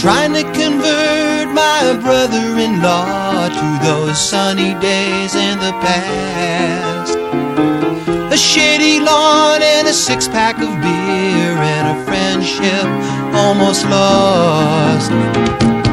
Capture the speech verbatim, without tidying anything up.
trying to convert my brother-in-law to those sunny days in the past. A shady lawn and a six-pack of beer and a friendship almost lost.